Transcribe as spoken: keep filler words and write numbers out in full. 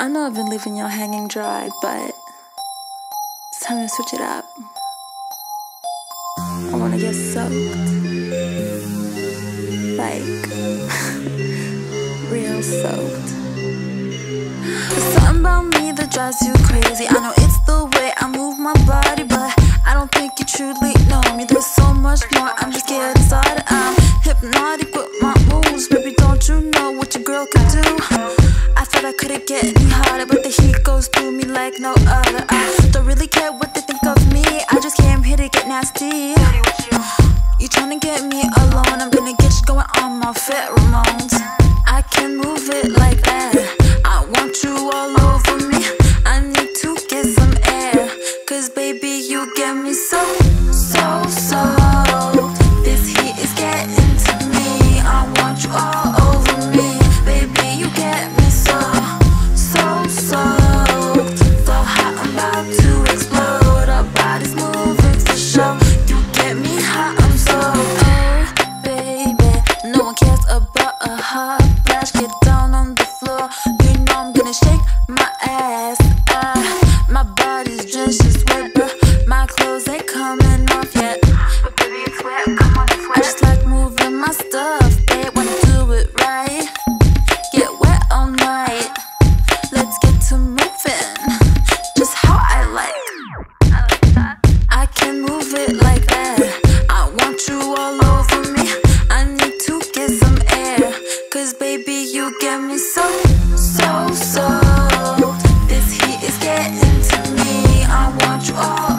I know I've been leaving y'all hanging dry, but it's time to switch it up. I wanna get soaked. Like, real soaked. There's something about me that drives you crazy. I know it's the way I move my body, but I don't think you truly know me. There's so much more, I'm just getting started. I'm hypnotic with my moves. Baby, don't you know what your girl can do? I thought I couldn't get any harder, but the heat goes through me like no other. I don't really care what they think of me, I just came here to get nasty. You tryna get me alone, I'm gonna get you going on my pheromones. I can move it like that, I want you all over me. I need to get some air, cause baby you get me so, so, so. This heat is getting to me, I want you all over me. Baby you get me so, so, so. So hot I'm about to explode, our bodies moving for sure. You get me hot, I'm so, oh baby. No one cares about a hot flash, get down on the floor. You know I'm gonna shake my ass, ah. My body's drenched in sweat, but my clothes ain't coming off yet. But baby it's wet, come on it's wet. I just like moving my stuff, babe, wanna do it right. Get wet all night, let's get to moving, just how I like. I like that. I can move it like that, I want you all over me. I need to get some air, cause baby you get me so, so, so. This heat is getting to me, I want you all